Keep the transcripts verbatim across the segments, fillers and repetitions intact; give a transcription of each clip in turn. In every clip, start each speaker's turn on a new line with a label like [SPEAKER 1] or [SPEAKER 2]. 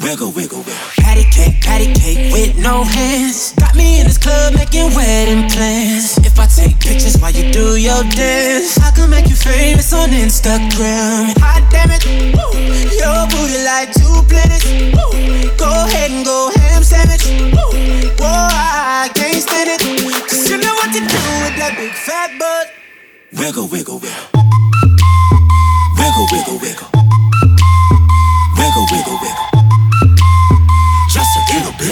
[SPEAKER 1] Wiggle, wiggle, wiggle. Patty cake, patty cake with no hands. Got me in this club making wedding plans. If I take pictures while you do your dance, I can make you famous on Instagram. Hot damn it, woo. Your booty like two planets. Woo. Go ahead and go ham sandwich. Woo. Whoa, I can't stand it, cause you know what to do with that big fat butt. Wiggle, wiggle, wiggle. Wiggle, wiggle, wiggle. Wiggle, wiggle, wiggle. Just a little bit.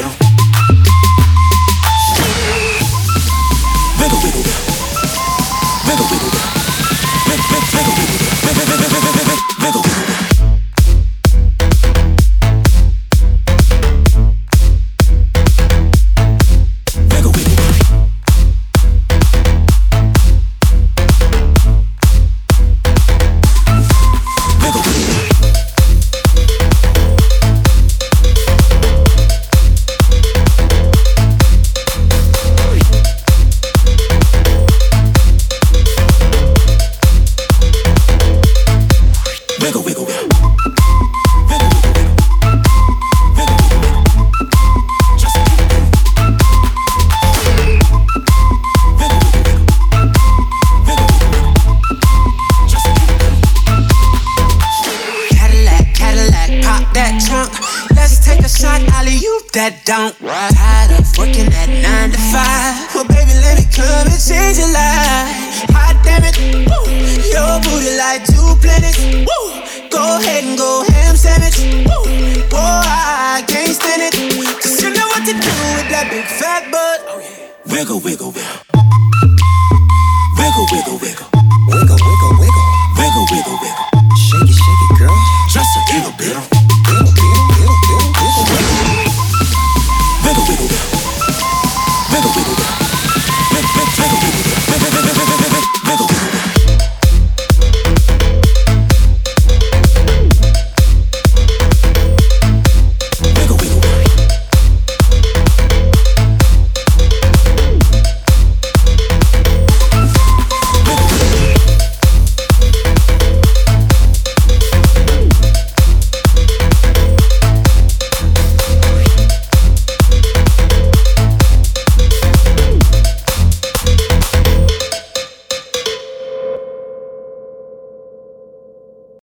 [SPEAKER 1] Wiggle, wiggle, wiggle. Wiggle, wiggle, wiggle. Wiggle, wiggle, wiggle. Wiggle, wiggle, wiggle. Wiggle, wiggle, wiggle. That don't right. Tired of working at nine to five. Well, baby, let me come and change your life. Hot damn it, woo. Your booty like two planets. Woo. Go ahead and go ham sandwich. Woo. Boy, I can't stand it, cause you know what to do with that big fat butt. Oh, yeah. Wiggle, wiggle, wiggle.